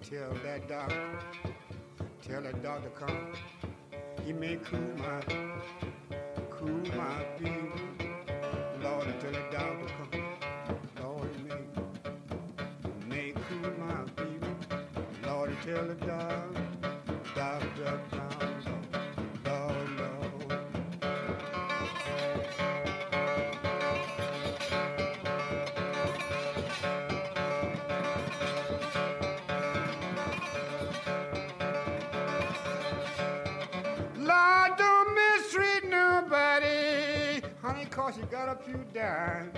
Tell that doctor come. He may cool my fever. Lord, tell that doctor come. Lord, he may cool my fever. Lord, tell the doctor come. Lord, Lord. Lord, don't mistreat nobody, honey, 'cause you got a few dimes.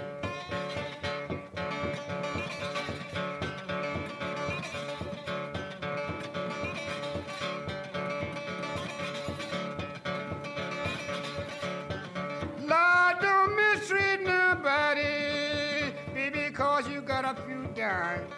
Lord, don't mistreat nobody, baby, 'cause you got a few dimes.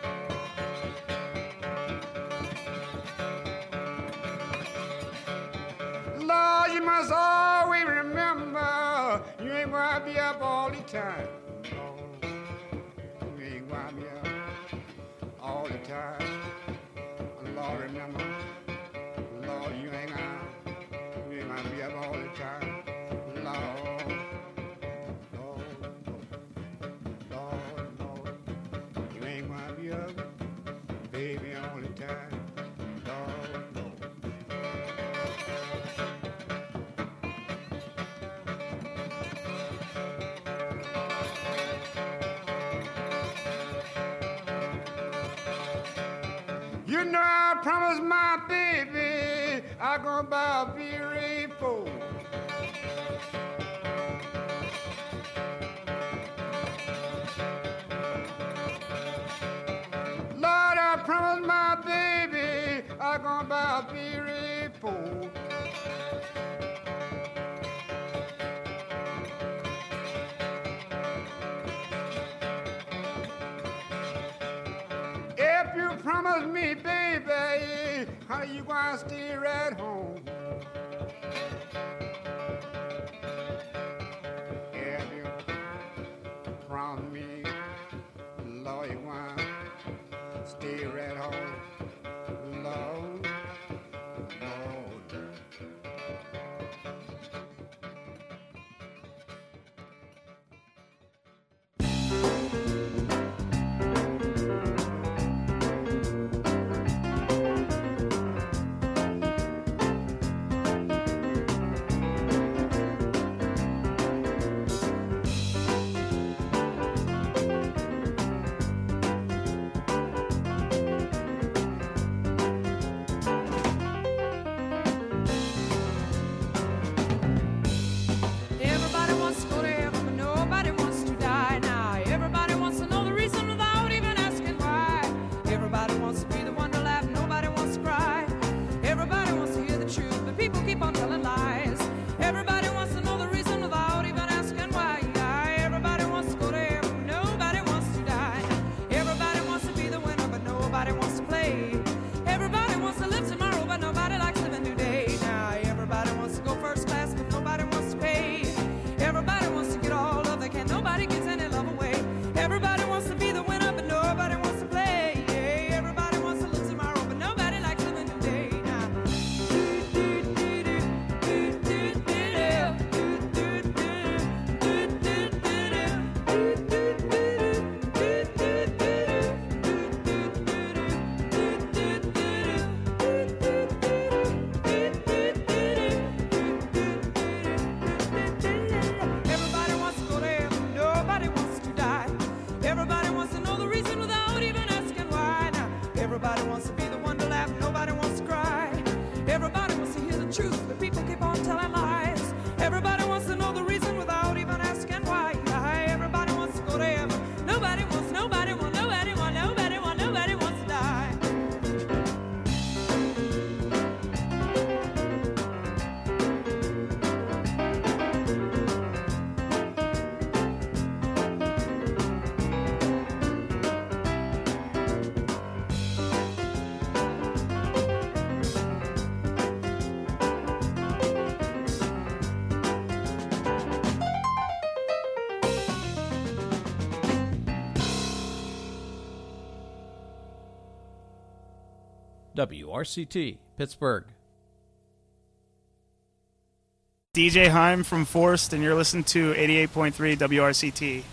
Lord, you must always remember you ain't gonna be up all the time. Lord, you ain't gonna be up all the time. Lord, remember, Lord, you ain't gonna be up all the time. Lord, Lord, you ain't gonna be up, baby, all the time. Lord. You know I promised my baby I'm gonna buy a V-Ray-4. Lord, I promised my baby I'm gonna buy a V-Ray-4. If you promise me, baby, how you gonna stay right home? If you promise me, Lord, you gonna stay right home, Lord, Lord. WRCT, Pittsburgh. DJ Heim from Forst, and you're listening to 88.3 WRCT.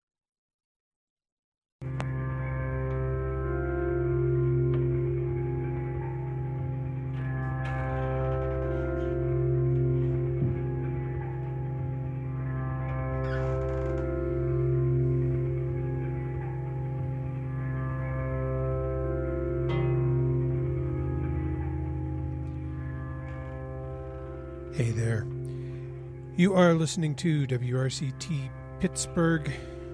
Hey there. You are listening to WRCT Pittsburgh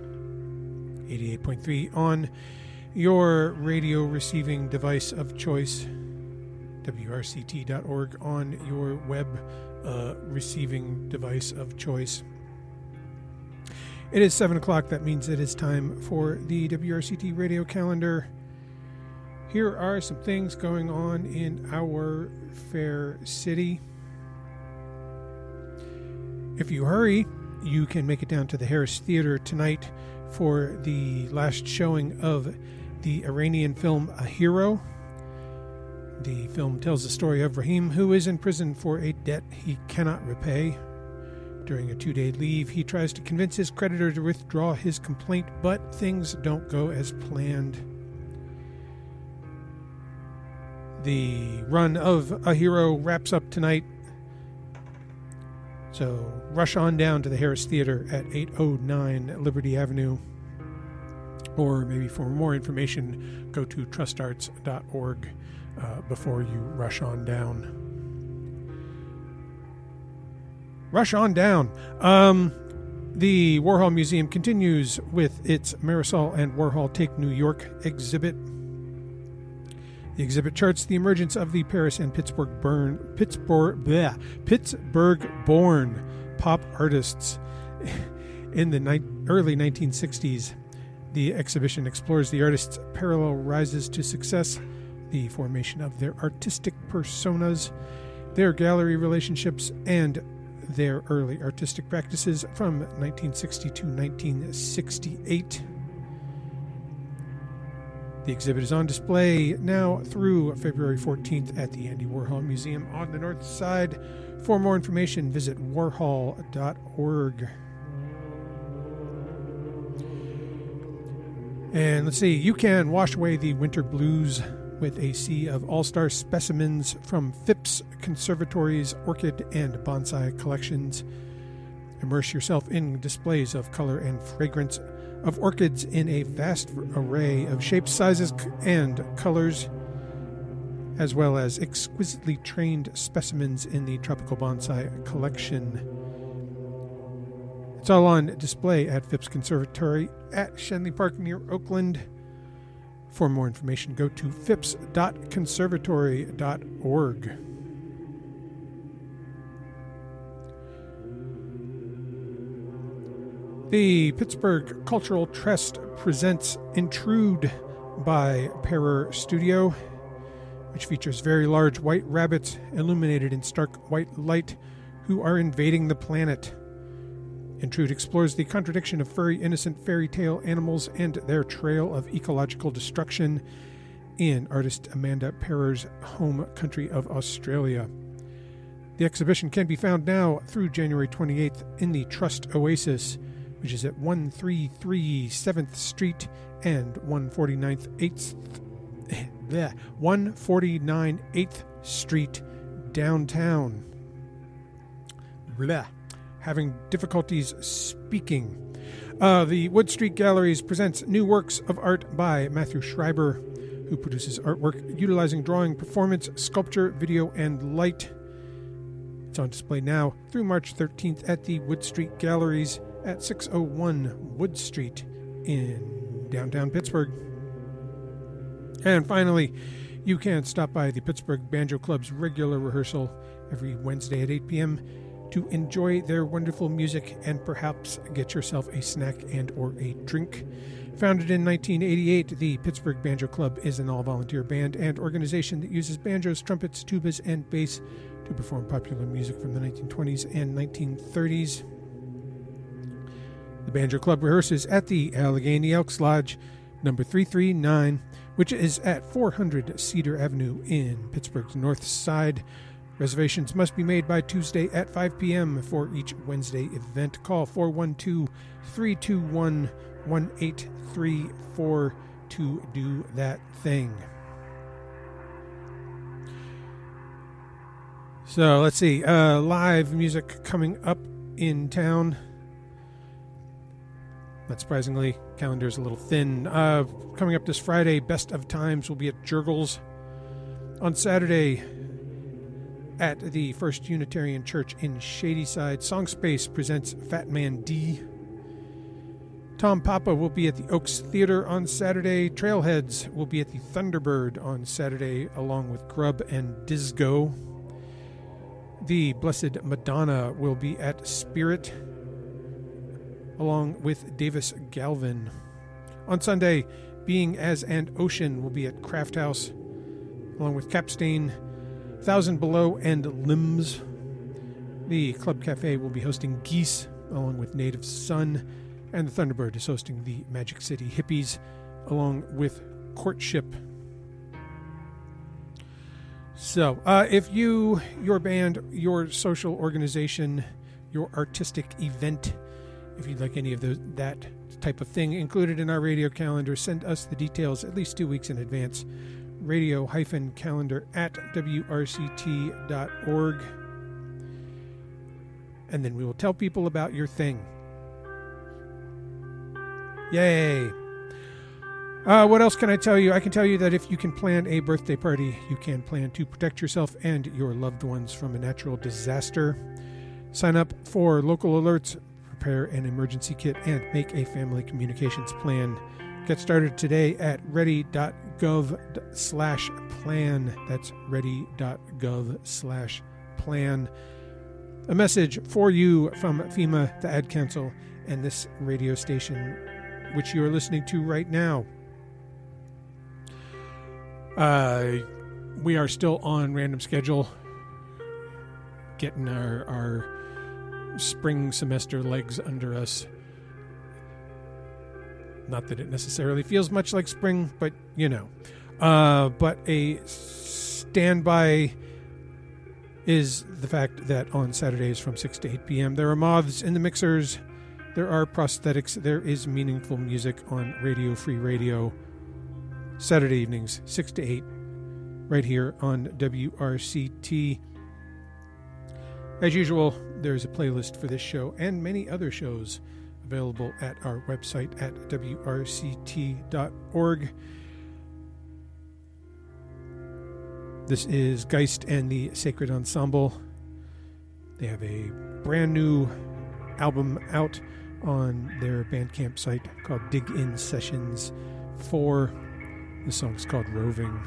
88.3 on your radio receiving device of choice, WRCT.org on your web receiving device of choice. It is 7 o'clock. That means it is time for the WRCT radio calendar. Here are some things going on in our fair city. If you hurry, you can make it down to the Harris Theater tonight for the last showing of the Iranian film A Hero. The film tells the story of Rahim, who is in prison for a debt he cannot repay. During a 2-day leave, he tries to convince his creditor to withdraw his complaint, but things don't go as planned. The run of A Hero wraps up tonight. So rush on down to the Harris Theater at 809 Liberty Avenue. Or maybe for more information, go to trustarts.org before you rush on down. Rush on down. The Warhol Museum continues with its Marisol and Warhol Take New York exhibit. The exhibit charts the emergence of the Paris and Pittsburgh-born pop artists in the early 1960s. The exhibition explores the artists' parallel rises to success, the formation of their artistic personas, their gallery relationships, and their early artistic practices from 1960 to 1968. The exhibit is on display now through February 14th at the Andy Warhol Museum on the North Side. For more information, visit warhol.org. And let's see, you can wash away the winter blues with a sea of all-star specimens from Phipps Conservatory's orchid and bonsai collections. Immerse yourself in displays of color and fragrance of orchids in a vast array of shapes, sizes, and colors, as well as exquisitely trained specimens in the Tropical Bonsai collection. It's all on display at Phipps Conservatory at Shenley Park near Oakland. For more information, go to phipps.conservatory.org. The Pittsburgh Cultural Trust presents Intrude by Perror Studio, which features very large white rabbits illuminated in stark white light who are invading the planet. Intrude explores the contradiction of furry, innocent fairy tale animals and their trail of ecological destruction in artist Amanda Perror's home country of Australia. The exhibition can be found now through January 28th in the Trust Oasis, which is at 133 7th Street and 149 8th Street downtown. Blah. Having difficulties speaking. The Wood Street Galleries presents new works of art by Matthew Schreiber, who produces artwork utilizing drawing, performance, sculpture, video, and light. It's on display now through March 13th at the Wood Street Galleries at 601 Wood Street in downtown Pittsburgh. And finally, you can stop by the Pittsburgh Banjo Club's regular rehearsal every Wednesday at 8 p.m. to enjoy their wonderful music and perhaps get yourself a snack and or a drink. Founded in 1988, the Pittsburgh Banjo Club is an all-volunteer band and organization that uses banjos, trumpets, tubas, and bass to perform popular music from the 1920s and 1930s. The Banjo Club rehearses at the Allegheny Elks Lodge, number 339, which is at 400 Cedar Avenue in Pittsburgh's North Side. Reservations must be made by Tuesday at 5 p.m. for each Wednesday event. Call 412-321-1834 to do that thing. So let's see. Live music coming up in town. Not surprisingly, calendar's a little thin. Coming up this Friday, Best of Times will be at Jurgles. On Saturday, at the First Unitarian Church in Shadyside, Songspace presents Fat Man D. Tom Papa will be at the Oaks Theater on Saturday. Trailheads will be at the Thunderbird on Saturday, along with Grub and Disco. The Blessed Madonna will be at Spirit, along with Davis Galvin. On Sunday, Being as an Ocean will be at Craft House, along with Capstain, 1,000 Below, and Limbs. The Club Cafe will be hosting Geese, along with Native Sun, and the Thunderbird is hosting the Magic City Hippies, along with Courtship. So, if you, your band, your social organization, your artistic event, if you'd like any of that type of thing included in our radio calendar, send us the details at least 2 weeks in advance. radio-calendar@wrct.org. And then we will tell people about your thing. Yay! What else can I tell you? I can tell you that if you can plan a birthday party, you can plan to protect yourself and your loved ones from a natural disaster. Sign up for local alerts, prepare an emergency kit, and make a family communications plan. Get started today at ready.gov/plan. That's ready.gov/plan. A message for you from FEMA, the Ad Council, and this radio station, which you are listening to right now. We are still on random schedule, getting our spring semester legs under us. Not that it necessarily feels much like spring, but you know. But a standby is the fact that on Saturdays from 6 to 8 p.m. there are moths in the mixers, there are prosthetics, there is meaningful music on Radio Free Radio. Saturday evenings, 6 to 8, right here on WRCT. As usual, there's a playlist for this show and many other shows available at our website at wrct.org. This is Geist and the Sacred Ensemble. They have a brand new album out on their Bandcamp site called Dig In Sessions 4. The song's called Roving.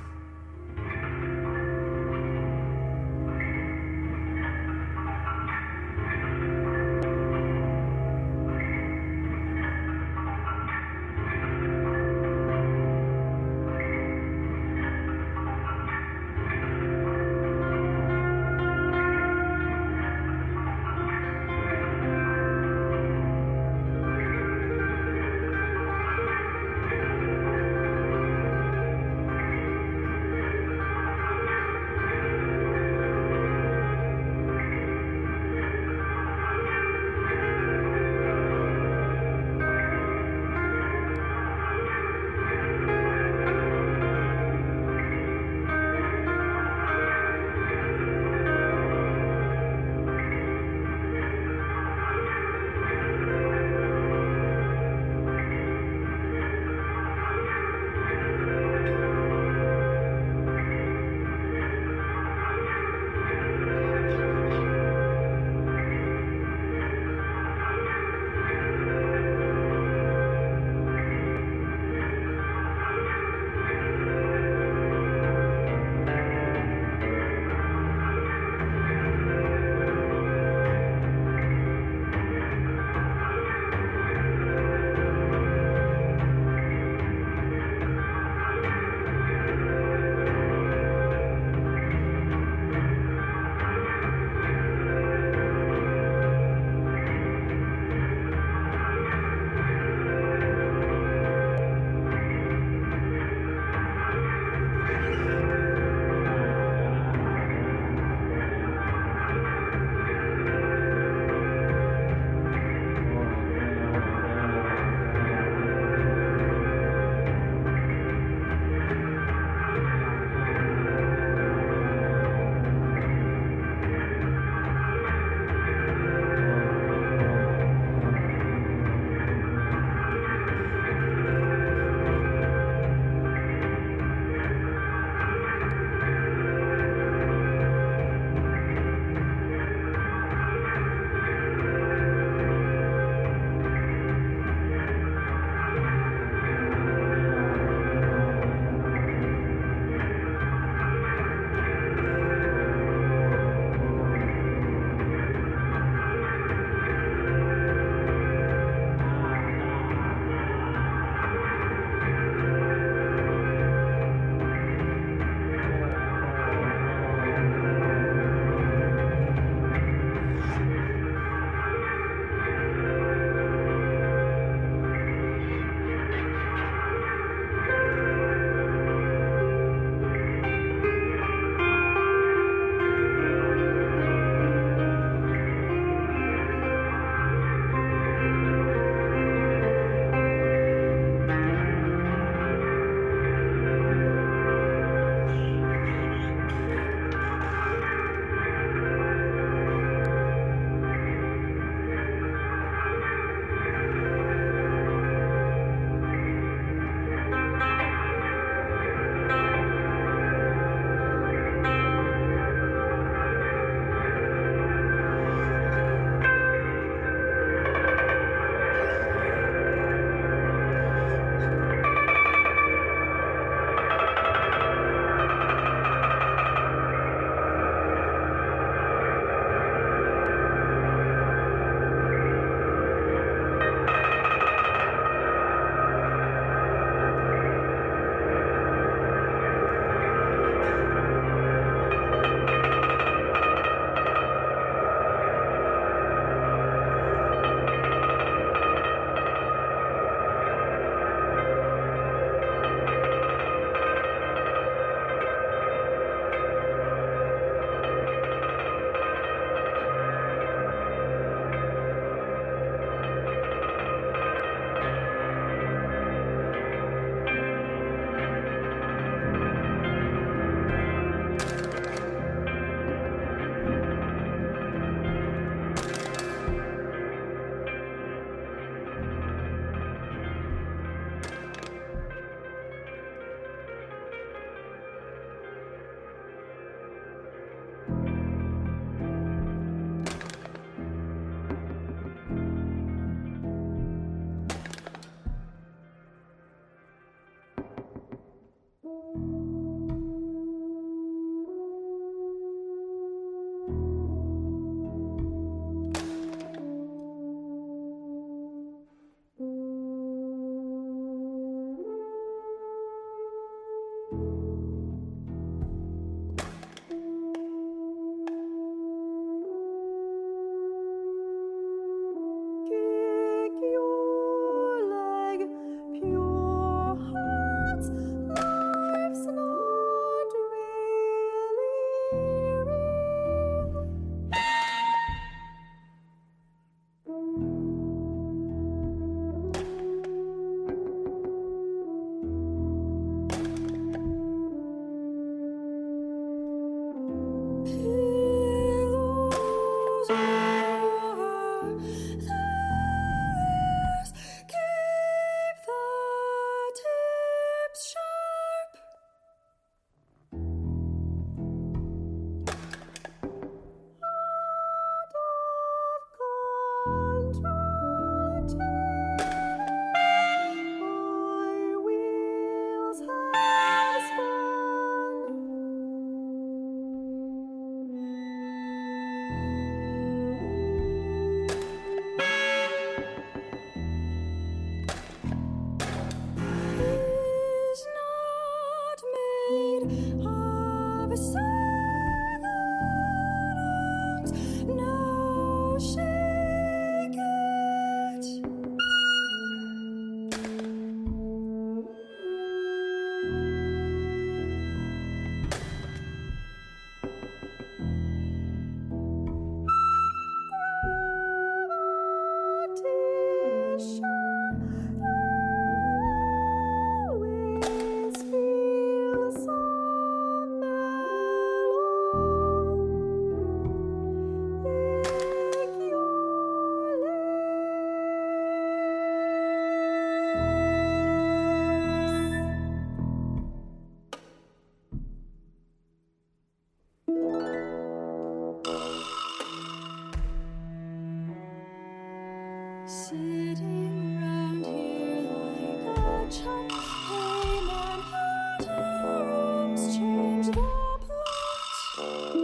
Sitting round here like a chump, hey Manhattan's change the plot.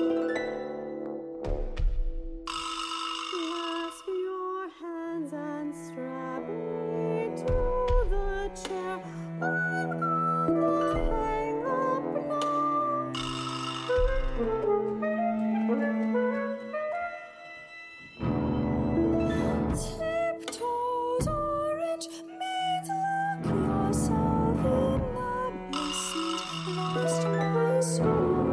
Clasp your hands and strap me to the chair. I'm gonna hang up now. Tiptoes orange means lock yourself in the basement. Lost my soul.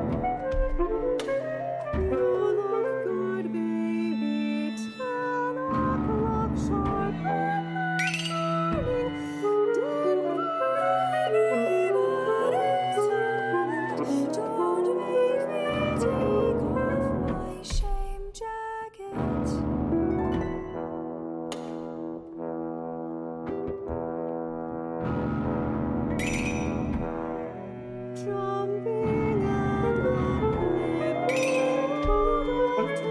You look good, baby. 10 o'clock sharp in the morning. Didn't anybody's hand. Don't make me take off my shame jacket. Jumping and flipping out of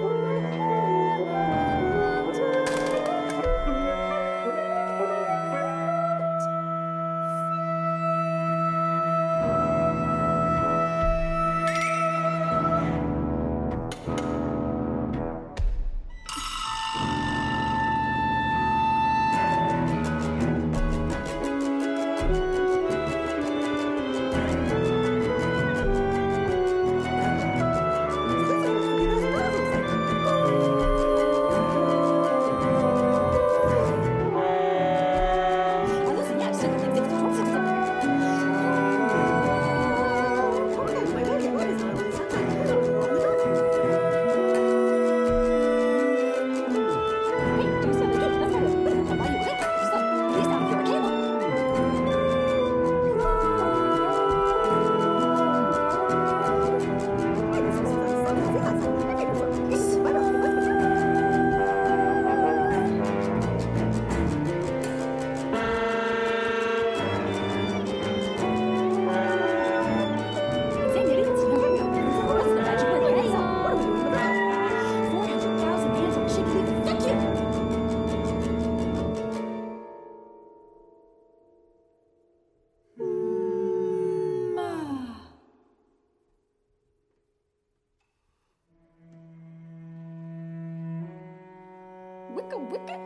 Wicka wicka.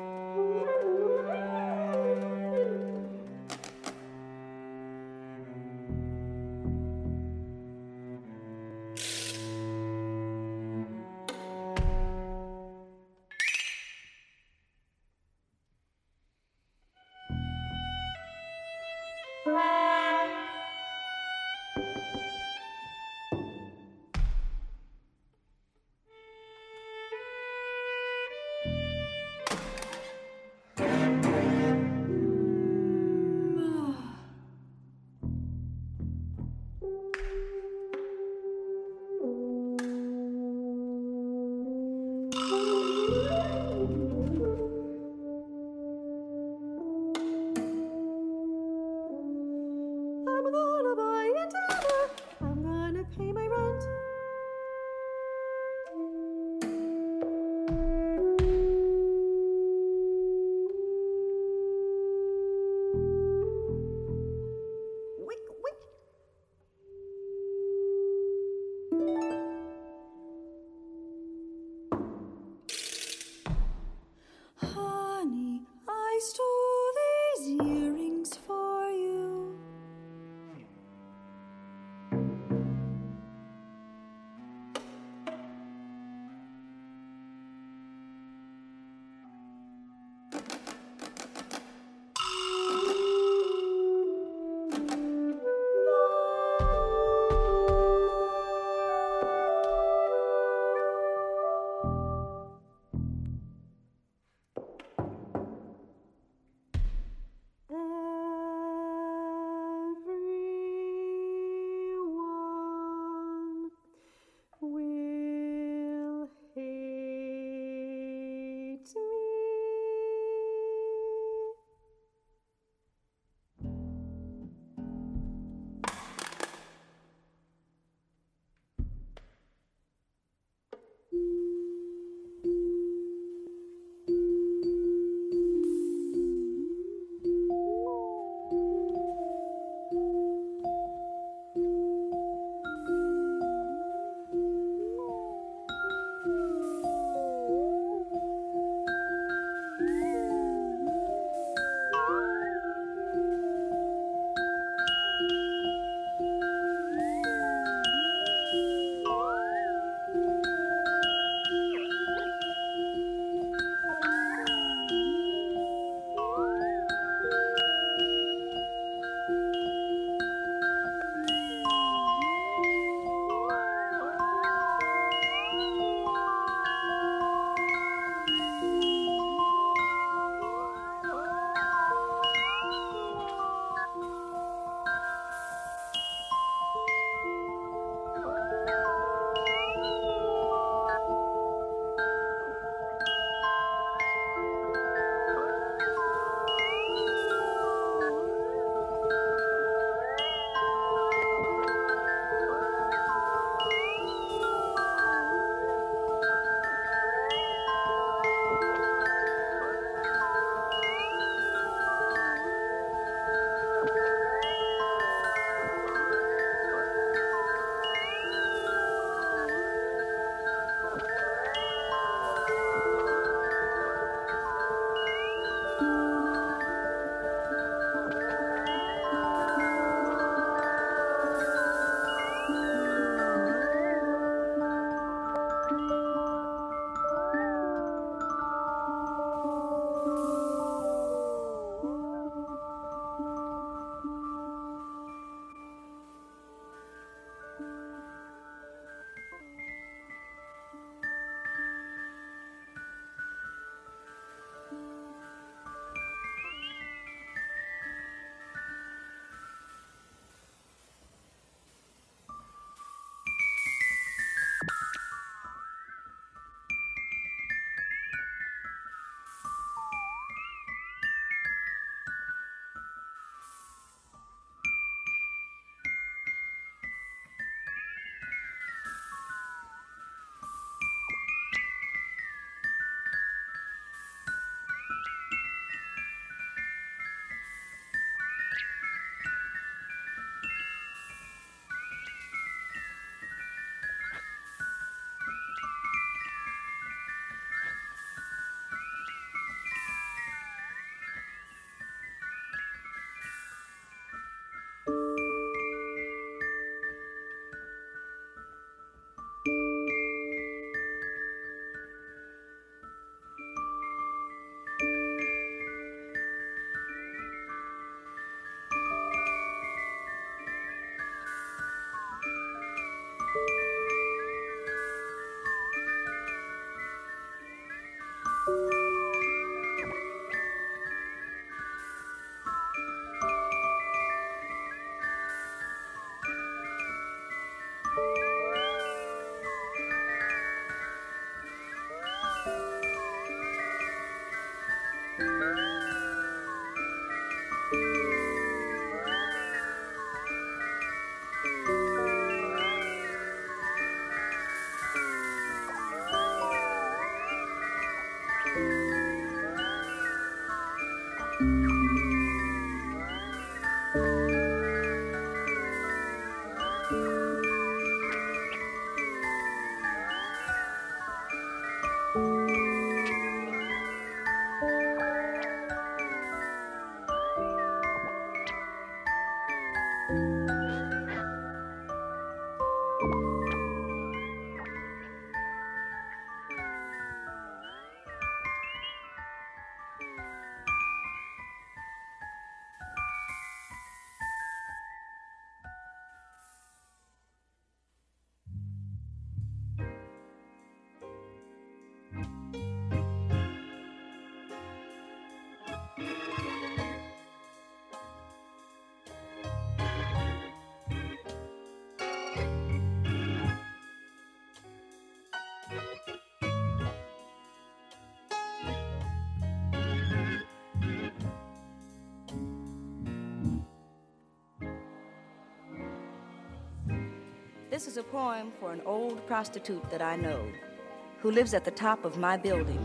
This is a poem for an old prostitute that I know, who lives at the top of my building.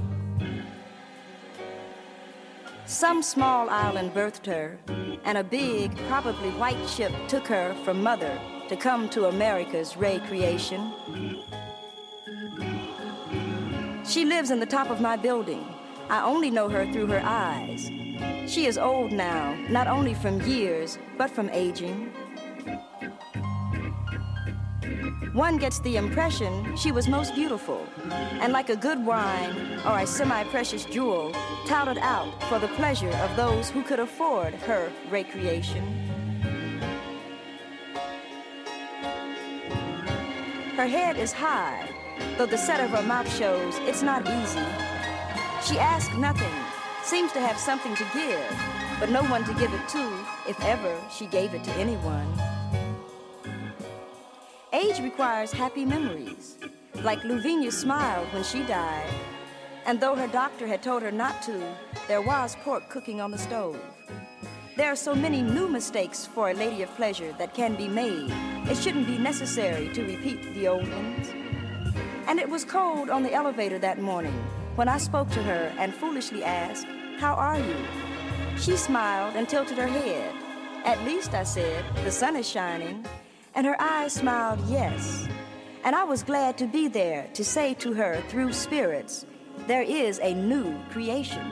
Some small island birthed her, and a big, probably white ship took her from mother to come to America's recreation. She lives in the top of my building. I only know her through her eyes. She is old now, not only from years, but from aging. One gets the impression she was most beautiful, and like a good wine or a semi-precious jewel, touted out for the pleasure of those who could afford her recreation. Her head is high, though the set of her mouth shows it's not easy. She asks nothing, seems to have something to give, but no one to give it to, if ever she gave it to anyone. Age requires happy memories, like Louvenia smiled when she died, and though her doctor had told her not to, there was pork cooking on the stove. There are so many new mistakes for a lady of pleasure that can be made, it shouldn't be necessary to repeat the old ones. And it was cold on the elevator that morning when I spoke to her and foolishly asked, "How are you?" She smiled and tilted her head. "At least," I said, "the sun is shining." And her eyes smiled yes. And I was glad to be there to say to her through spirits, there is a new creation.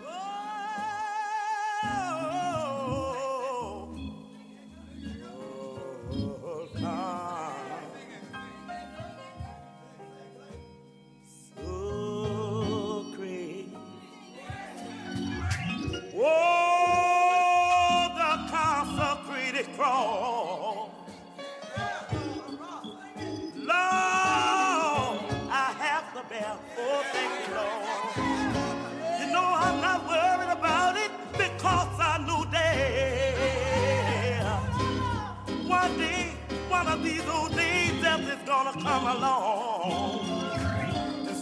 Come along to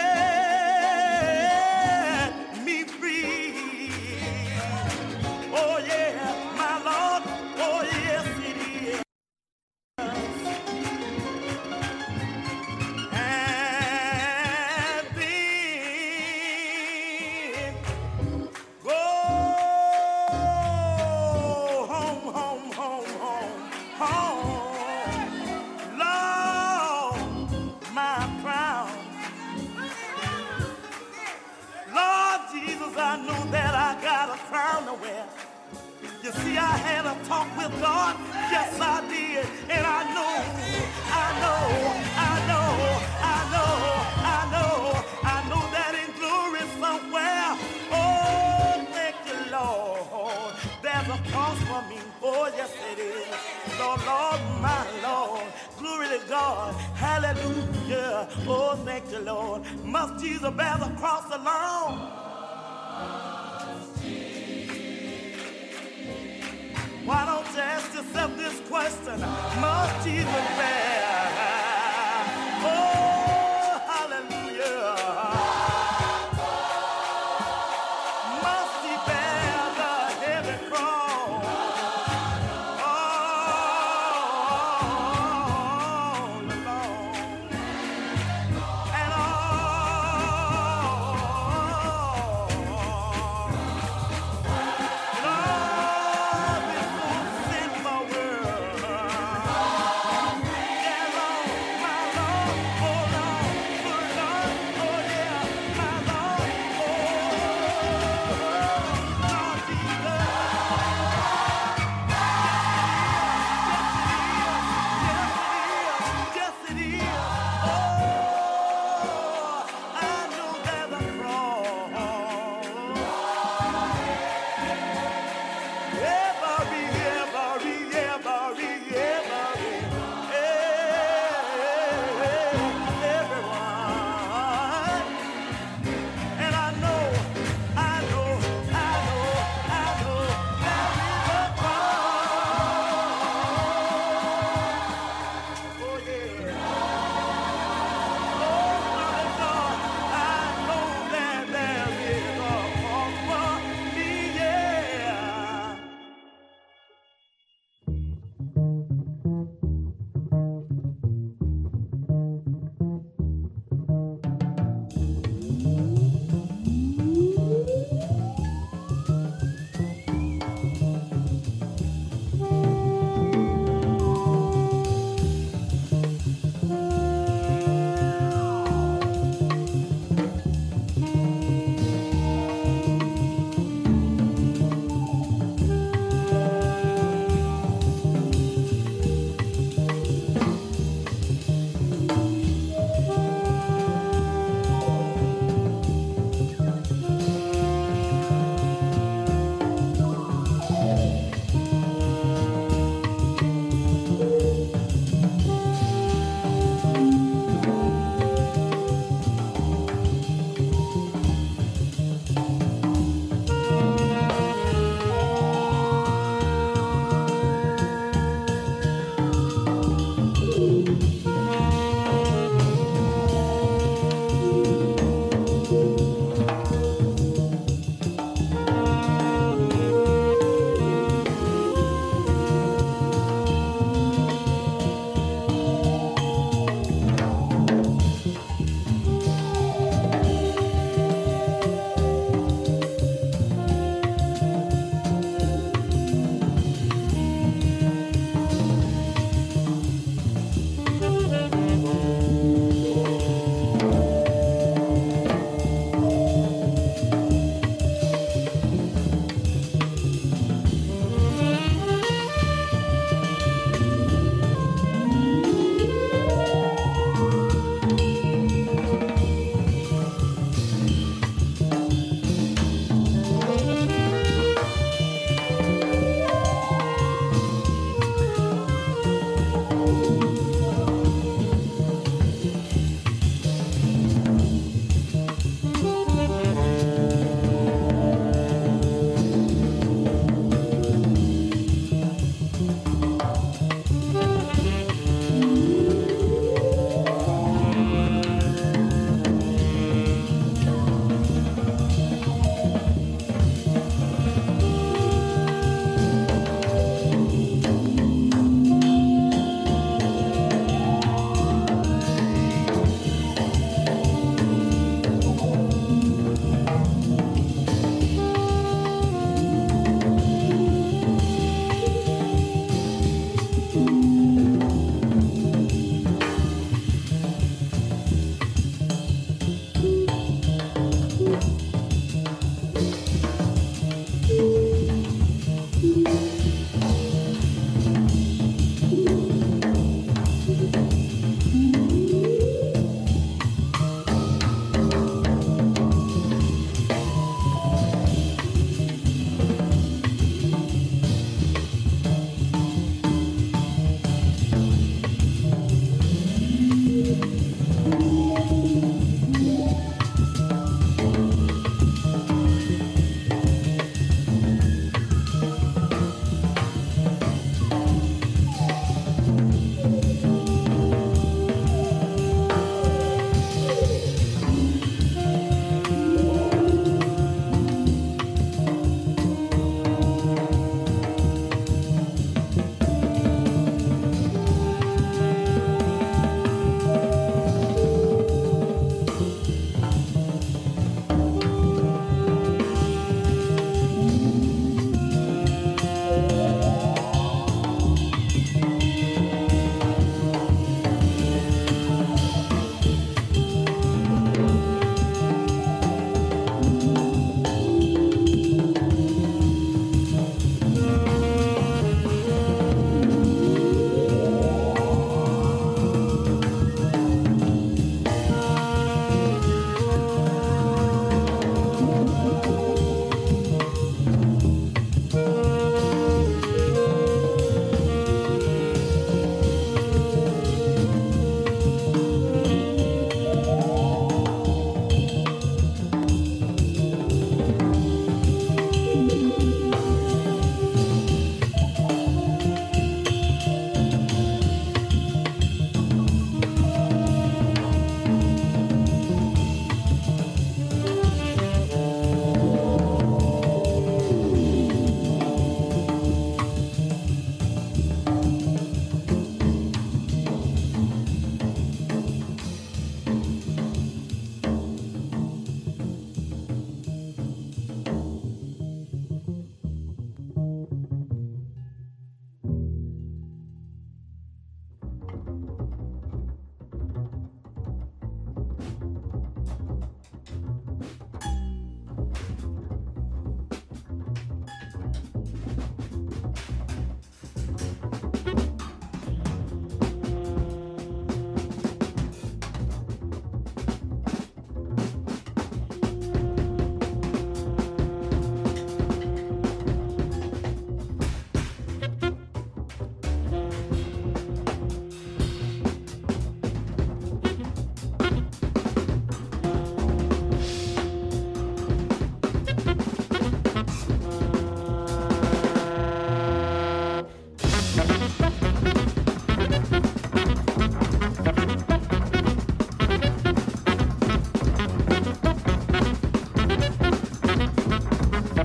set me free. Oh yeah, my Lord, oh yes it is. And then go home, home, home, home, home. I knew that I got a crown to wear. You see, I had a talk with God. Yes, I did. And I know that in glory somewhere. Oh, thank you, Lord. There's a cross for me. Oh, yes, it is. Lord, Lord, my Lord. Glory to God. Hallelujah. Oh, thank you, Lord. Must Jesus bear the cross alone? Why don't you ask yourself this question? Must Jesus bear? Oh, hallelujah.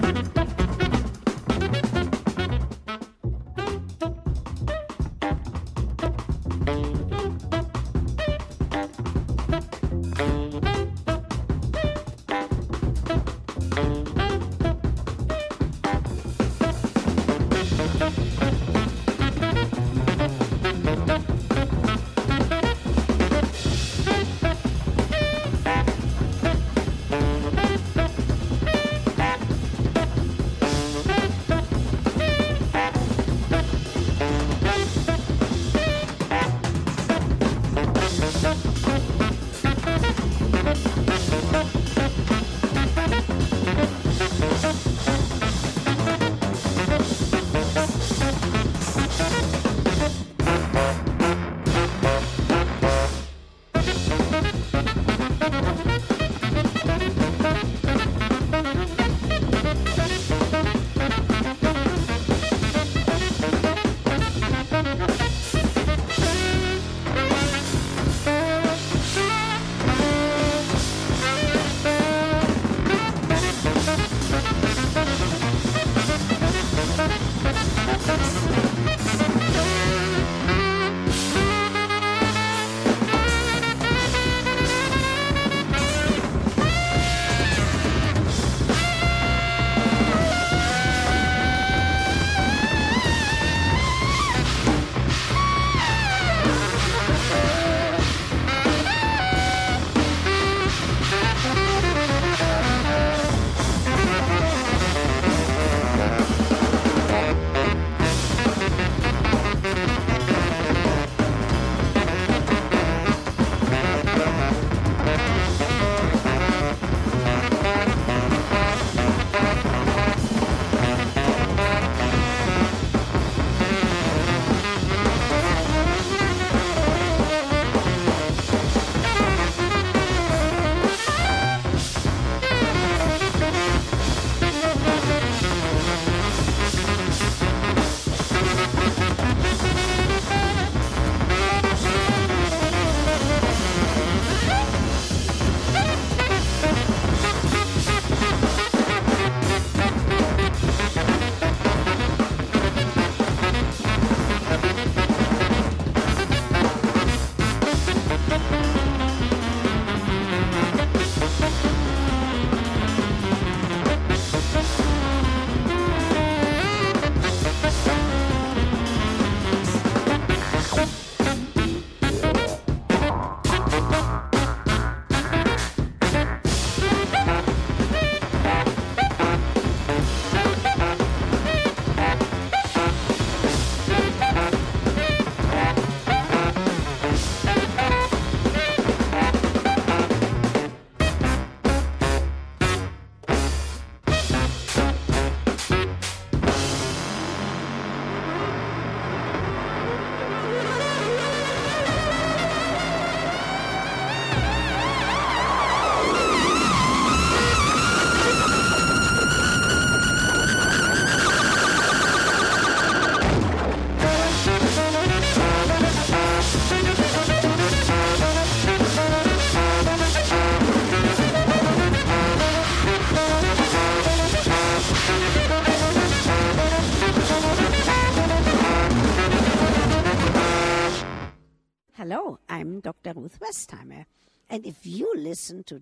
Hello, I'm Dr. Ruth Westheimer. And if you listen to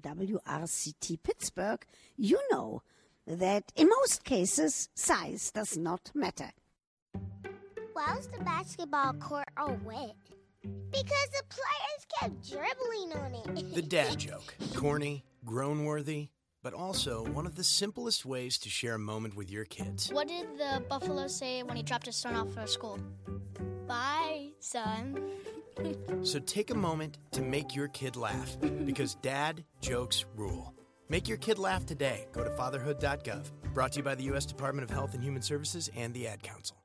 WRCT Pittsburgh, you know that in most cases, size does not matter. Why was the basketball court all wet? Because the players kept dribbling on it. The dad joke. Corny, groan-worthy, but also one of the simplest ways to share a moment with your kids. What did the buffalo say when he dropped his son off for school? Bye, son. So take a moment to make your kid laugh, because dad jokes rule. Make your kid laugh today. Go to fatherhood.gov. Brought to you by the U.S. Department of Health and Human Services and the Ad Council.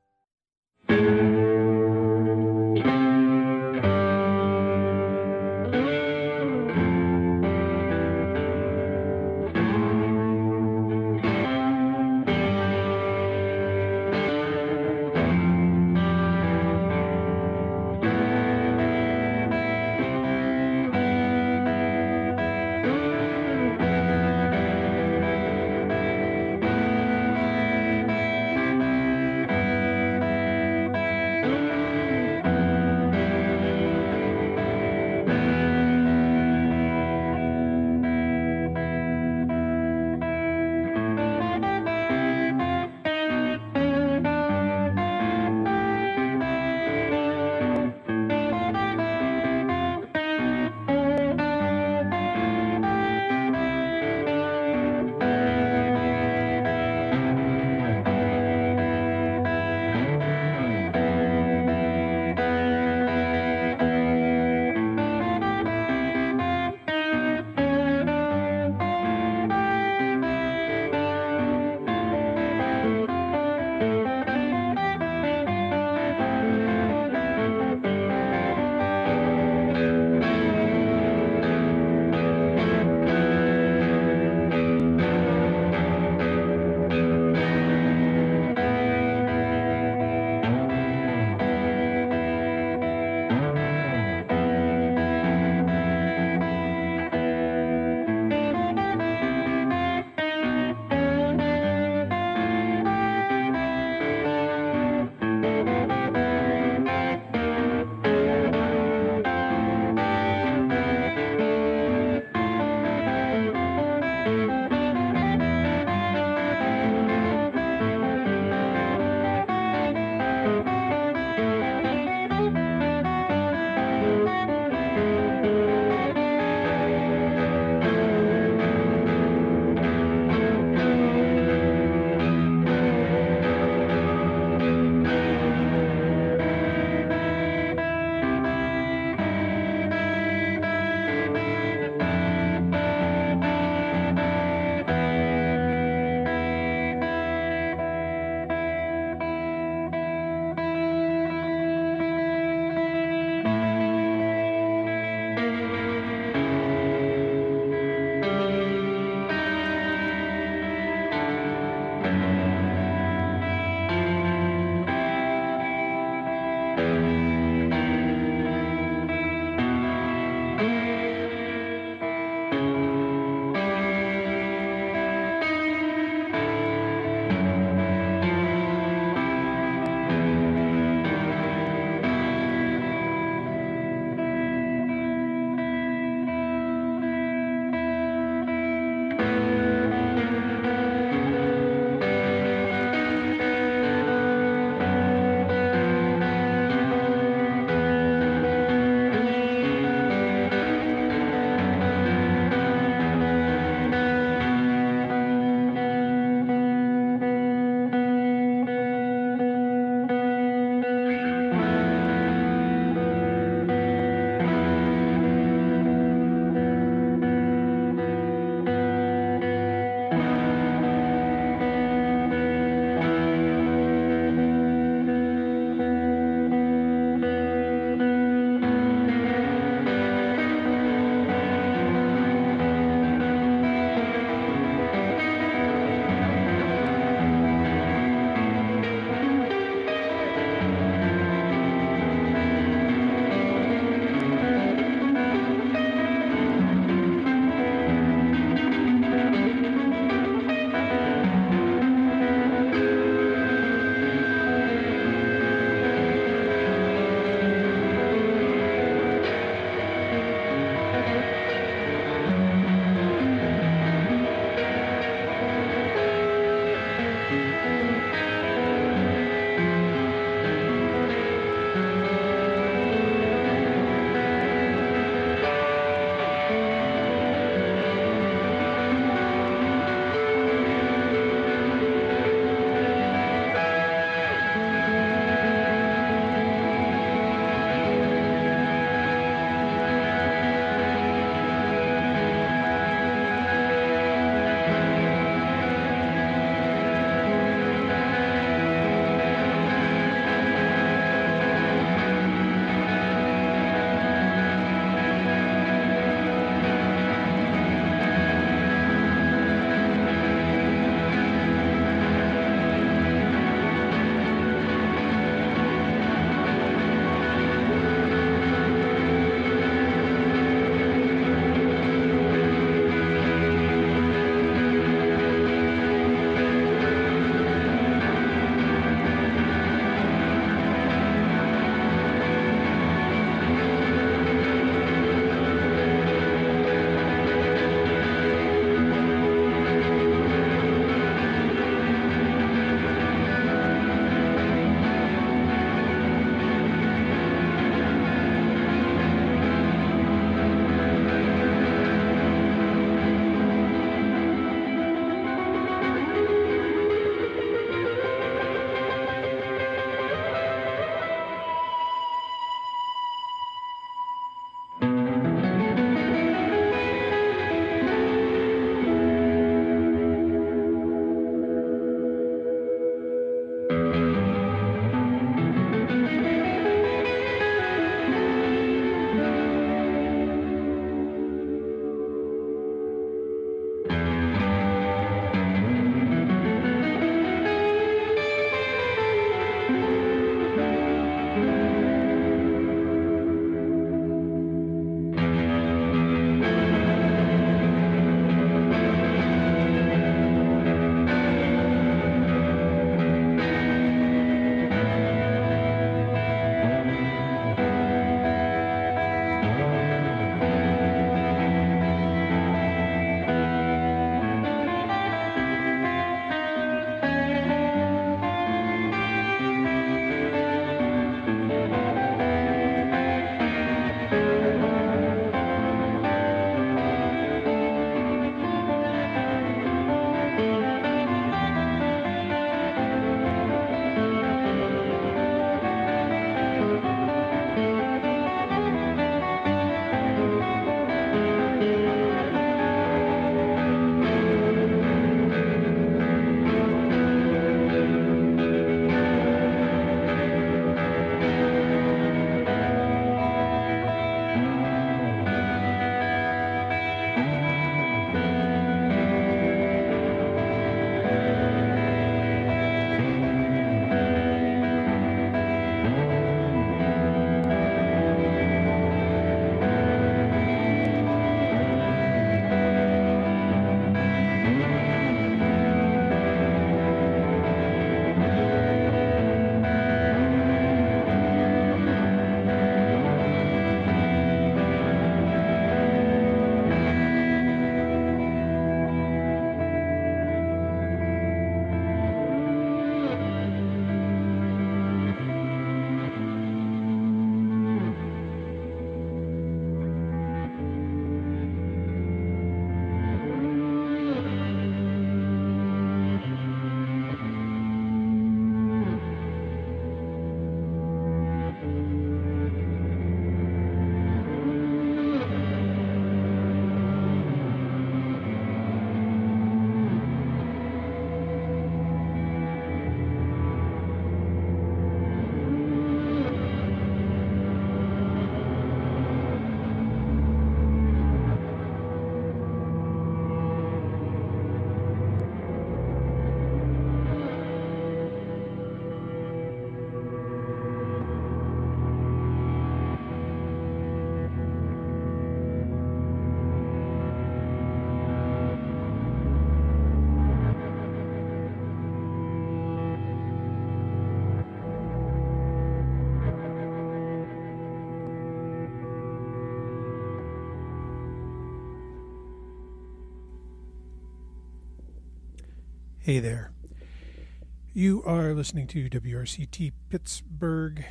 Hey there. You are listening to WRCT Pittsburgh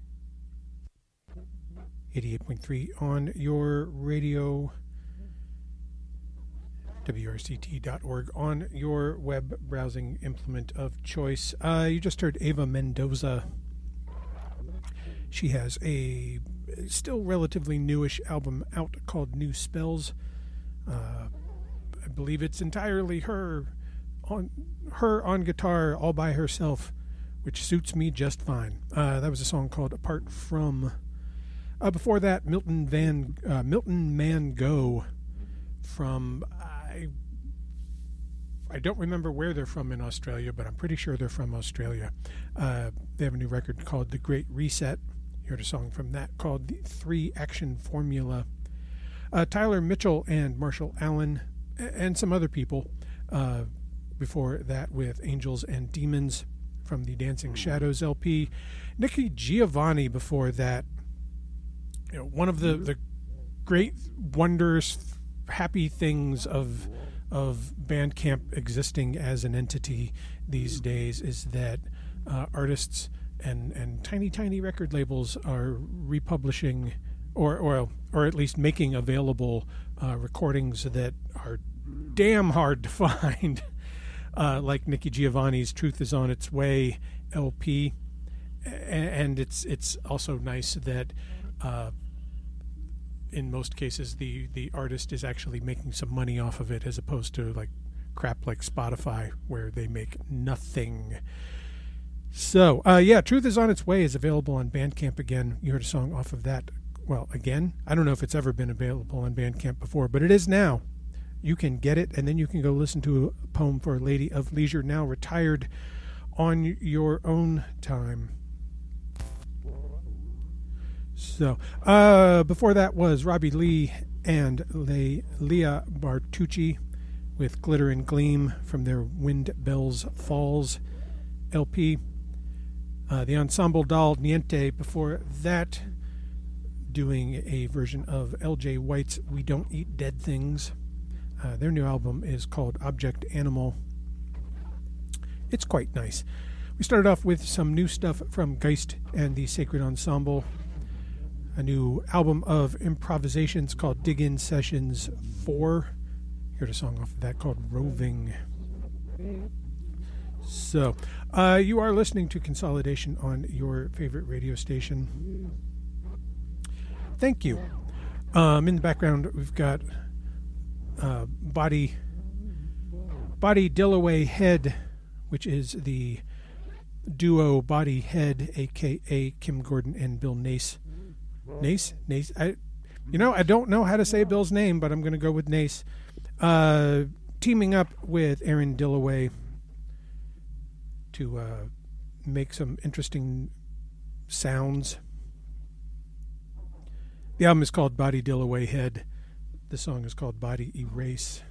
88.3 on your radio, WRCT.org, on your web browsing implement of choice. You just heard Ava Mendoza. She has a still relatively newish album out called New Spells. I believe it's entirely her on guitar all by herself, which suits me just fine. That was a song called Apart From. Before that, Milton Man Go from, I don't remember where they're from in Australia, but I'm pretty sure they're from Australia. They have a new record called The Great Reset. You heard a song from that called The 3 Action Formula. Tyler Mitchell and Marshall Allen and some other people before that with Angels and Demons from the Dancing Shadows LP. Nikki Giovanni before that. You know, one of the great wonders, happy things of Bandcamp existing as an entity these days is that artists and tiny record labels are republishing or at least making available recordings that are damn hard to find, like Nikki Giovanni's Truth Is On Its Way LP. And it's also nice that in most cases the artist is actually making some money off of it, as opposed to like crap like Spotify where they make nothing. So Truth Is On Its Way is available on Bandcamp again. You heard a song off of that. Well, again, I don't know if it's ever been available on Bandcamp before, but it is now. You can get it, and then you can go listen to a poem for a lady of leisure, now retired, on your own time. So, before that was Robbie Lee and Leah Bartucci with Glitter and Gleam from their Wind Bells Falls LP. The Ensemble Dal Niente before that, doing a version of L.J. White's We Don't Eat Dead Things. Their new album is called Object Animal. It's quite nice. We started off with some new stuff from Geist and the Sacred Ensemble. A new album of improvisations called Dig In Sessions 4. Heard a song off of that called Roving. So, you are listening to Consolidation on your favorite radio station. Thank you. In the background, we've got Body Dillaway Head, which is the duo Body Head, a.k.a. Kim Gordon and Bill Nace. Nace? I don't know how to say Bill's name, but I'm going to go with Nace. Teaming up with Aaron Dillaway to make some interesting sounds. The album is called Body Dillaway Head. The song is called Body Erase.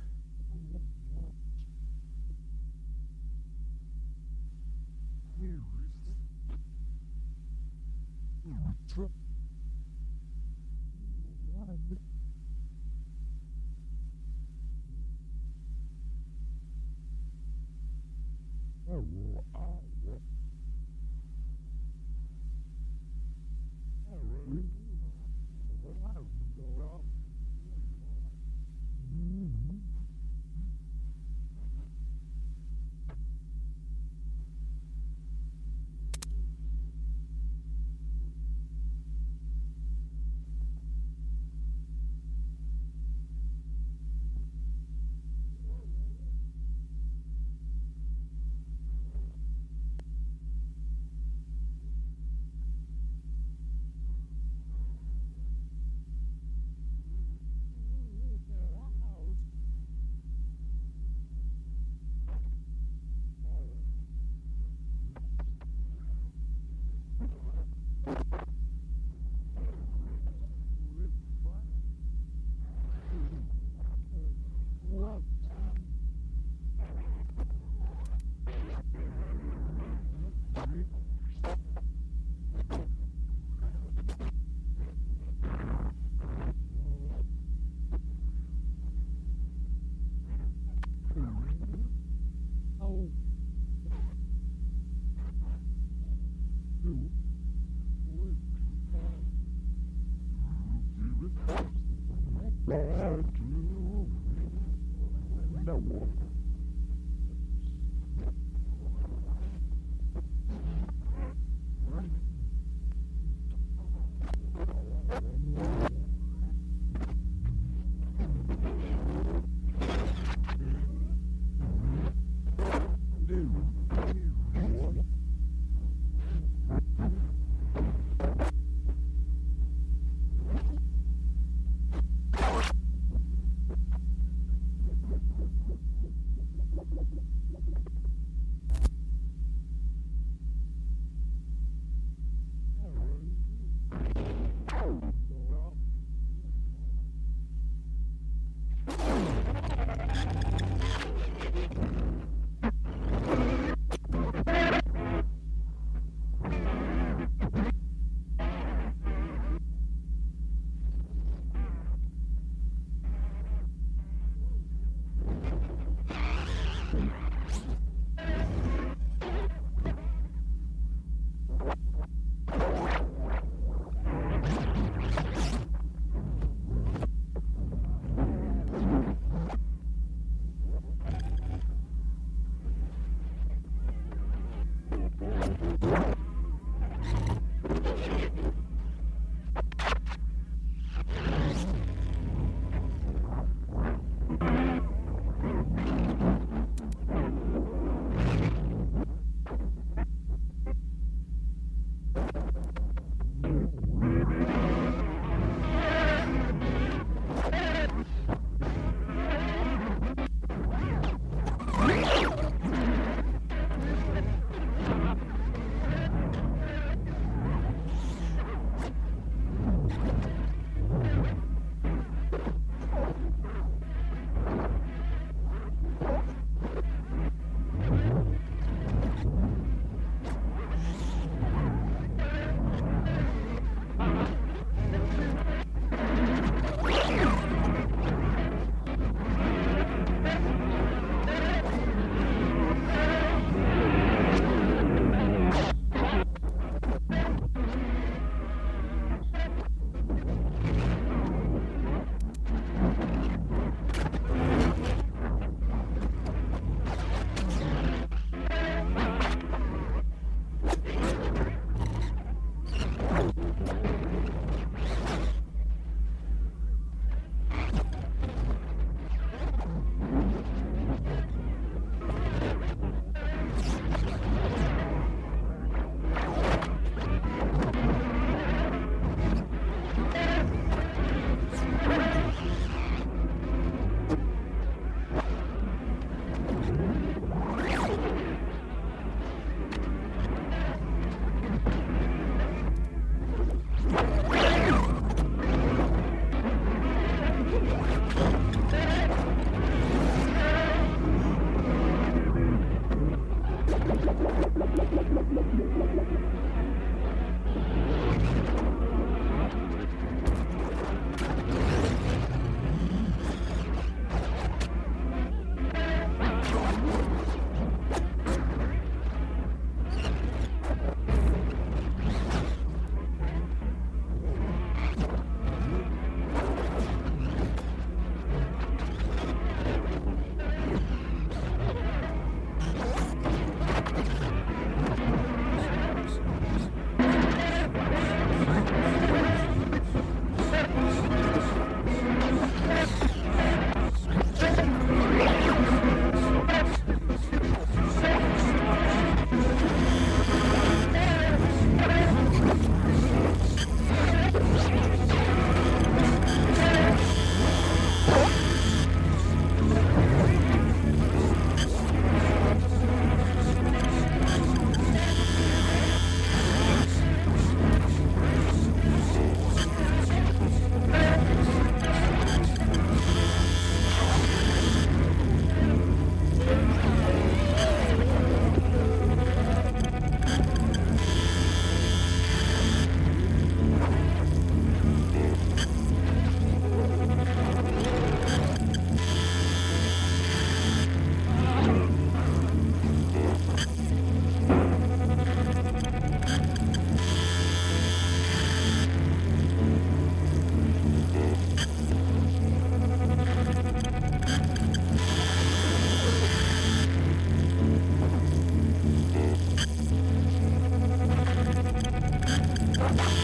Bye.